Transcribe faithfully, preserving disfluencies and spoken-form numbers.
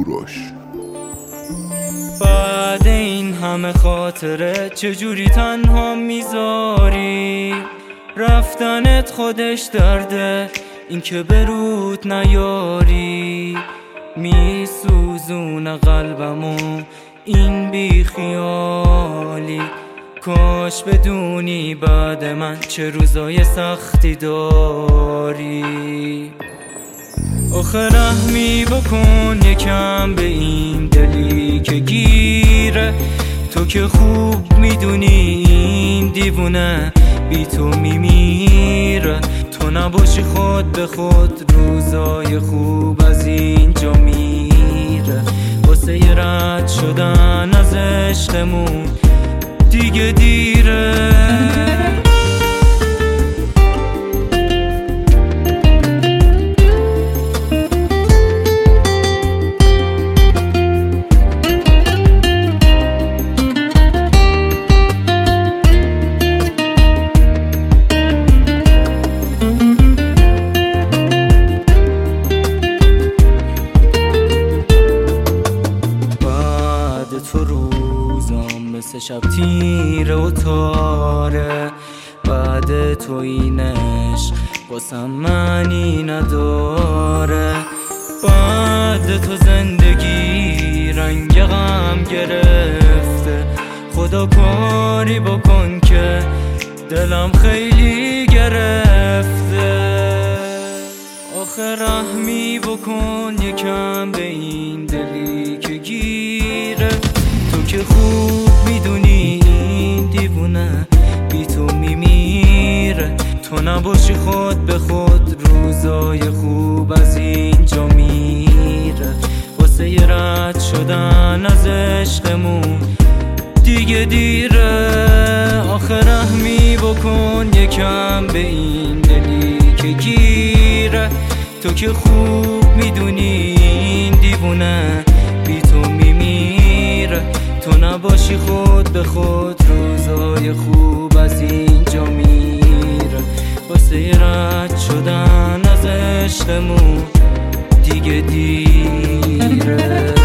کوروش. بعد این همه خاطره چجوری تنها میذاری؟ رفتنت خودش درده، این که برود نیاری. میسوزونه قلبمو این بیخیالی، کاش بدونی بعد من چه روزای سختی داری. آخه رحمی بکن یکم به این دلی که گیره، تو که خوب میدونی این دیوونه بی تو میمیره. تو نباشی خود به خود روزای خوب از اینجا میره. واسه یه رد شدن از عشقمون دیگه دیره. تو روزام مثل شب تیره و تاره، بعد تو این عشق واسم معنی نداره. بعد تو زندگی رنگ غم گرفته، خدا کاری بکن که دلم خیلی گرفته. آخه رحمی بکن یکم به این دلی که گیره، تو که خوب میدونی این دیوونه بی تو میمیره. تو نباشی خود به خود روزای خوب از اینجا میره. واسه یه رد شدن از عشقمون دیگه دیره. آخه رحمی بکن یکم به این دلی که گیره، تو که خوب میدونی این دیوونه بی تو میمیره. تو نباشی خود به خود روزای خوب از اینجا میره. واسه رد شدن از عشقمون دیگه دیره.